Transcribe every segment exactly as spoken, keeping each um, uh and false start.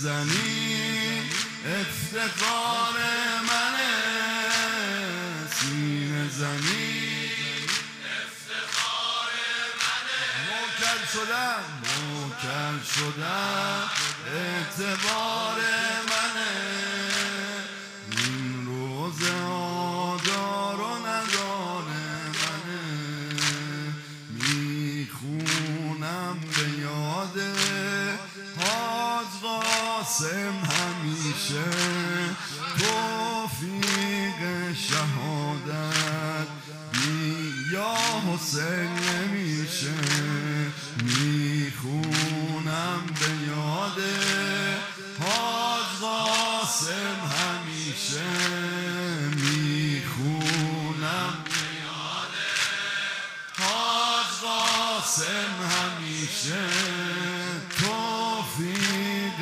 زنی افتخار منه، سینه زنی افتخار منه. نوکر شدم نوکر شدم اعتبار منه، این روز آدار و ندار منه. میخونم به یاد حاج قاسم همیشه، توفیق شهادت بی یا حسین نمیشه. میخونم به یاد حاج قاسم همیشه، میخونم به یاد حاج قاسم همیشه، توفیق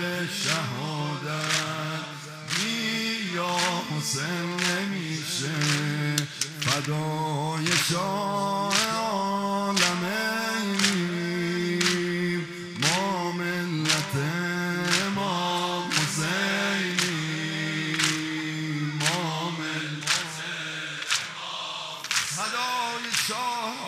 شهادت بی یا حسین نمیشه. فدای شاه عالمینیم ما، ملت امام حسینیم ما، ملت امام. فدای شاه